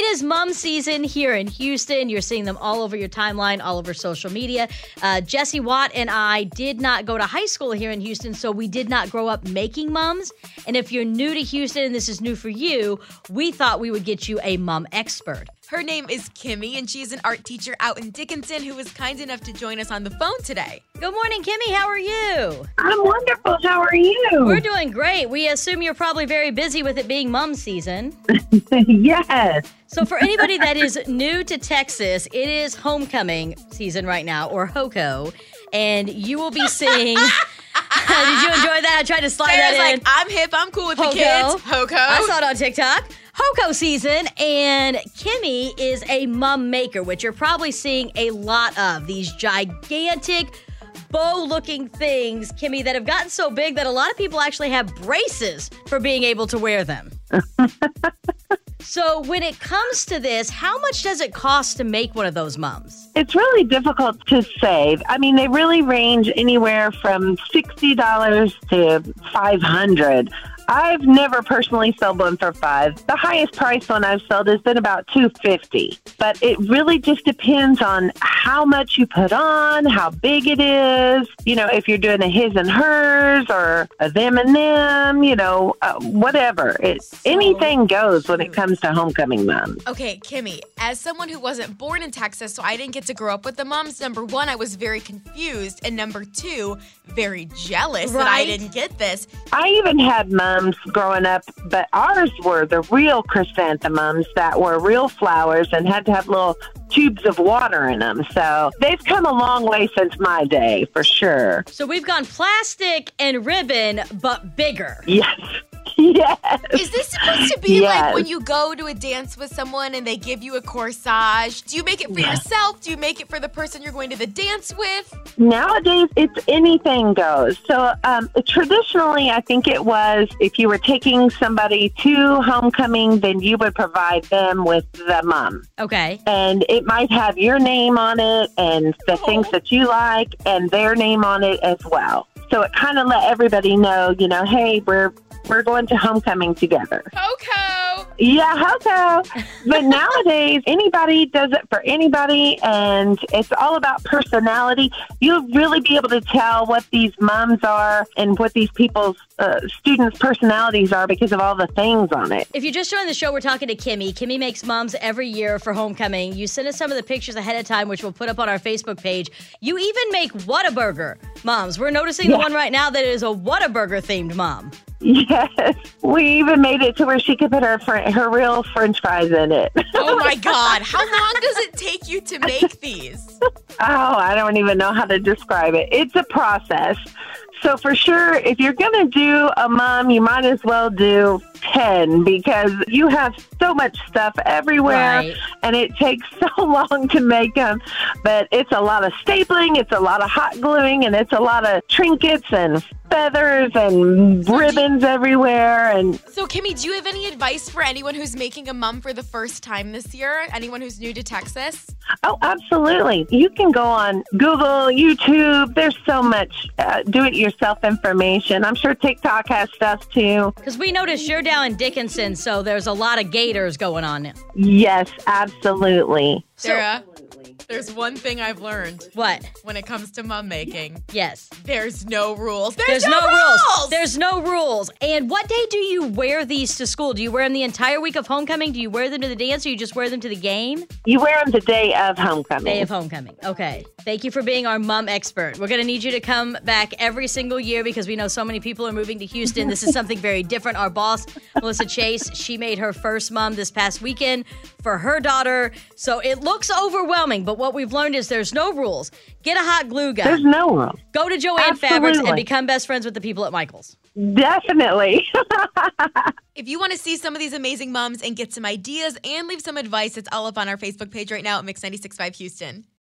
is mom season here in Houston. You're seeing them all over your timeline, all over social media. Jesse Watt and I did not go to high school here in Houston, so we did not grow up making mums. And if you're new to Houston and this is new for you, we thought we would get you a mom expert. Her name is Kimmy, and she's an art teacher out in Dickinson who was kind enough to join us on the phone today. Good morning, Kimmy. How are you? I'm wonderful. How are you? We're doing great. We assume you're probably very busy with it being mom season. Yes. So for anybody that is new to Texas, it is homecoming season right now, or HOCO, and you will be seeing... Did you enjoy that? I tried to slide Sarah's that in. like, I'm hip. I'm cool with HOCO. the kids. HOCO. I saw it on TikTok. HOCO season, and Kimmy is a mum maker, which you're probably seeing a lot of. These gigantic bow-looking things, Kimmy, that have gotten so big that a lot of people actually have braces for being able to wear them. So when it comes to this, how much does it cost to make one of those mums? It's really difficult to save. I mean, they really range anywhere from $60 to $500. I've never personally sold one for $5. The highest price one I've sold has been about $250. But it really just depends on how much you put on, how big it is, if you're doing a his and hers or a them and them, whatever. Anything goes when it comes to homecoming moms. Okay, Kimmy, as someone who wasn't born in Texas, so I didn't get to grow up with the moms, number one, I was very confused, and number two, very jealous that I didn't get this. I even had mums growing up, but ours were the real chrysanthemums that were real flowers and had to have little tubes of water in them. So they've come a long way since my day, for sure. So we've gone plastic and ribbon, but bigger. Yes. Yes. Is this supposed to be Yes. like when you go to a dance with someone and they give you a corsage? Do you make it for yourself? Do you make it for the person you're going to the dance with? Nowadays, it's anything goes. So traditionally, I think it was if you were taking somebody to homecoming, then you would provide them with the mum. Okay. And it might have your name on it and the things that you like and their name on it as well. So it kind of let everybody know, hey, we're going to homecoming together. HOCO! Yeah, HOCO. But nowadays, anybody does it for anybody, and it's all about personality. You'll really be able to tell what these moms are and what these people's students' personalities are because of all the things on it. If you just joined the show, we're talking to Kimmy. Kimmy makes mums every year for homecoming. You send us some of the pictures ahead of time, which we'll put up on our Facebook page. You even make Whataburger moms. We're noticing the one right now that is a Whataburger themed mom. Yes, we even made it to where she could put her real French fries in it. Oh my God. How long does it take you to make these? Oh, I don't even know how to describe it. It's a process. So for sure, if you're going to do a mom, you might as well do 10 because you have so much stuff everywhere and it takes so long to make them. But it's a lot of stapling, it's a lot of hot gluing, and it's a lot of trinkets and feathers and ribbons everywhere. And so, Kimmy, do you have any advice for anyone who's making a mum for the first time this year? Anyone who's new to Texas? Oh, absolutely. You can go on Google, YouTube. There's so much do-it-yourself information. I'm sure TikTok has stuff too. Because we noticed you're down in Dickinson, so there's a lot of gators going on now. Yes, absolutely. Sarah, there's one thing I've learned. What? When it comes to mum making. Yes. There's no rules. There's no rules. There's no rules. And what day do you wear these to school? Do you wear them the entire week of homecoming? Do you wear them to the dance, or you just wear them to the game? You wear them the day of homecoming. Day of homecoming. Okay. Thank you for being our mum expert. We're going to need you to come back every single year because we know so many people are moving to Houston. This is something very different. Our boss, Melissa Chase, she made her first mum this past weekend for her daughter. So it looks overwhelming, but what we've learned is there's no rules. Get a hot glue gun. There's no rules. Go to Joann Fabrics and become best friends with the people at Michaels. Definitely. If you want to see some of these amazing mums and get some ideas and leave some advice, it's all up on our Facebook page right now at Mix 96.5 Houston.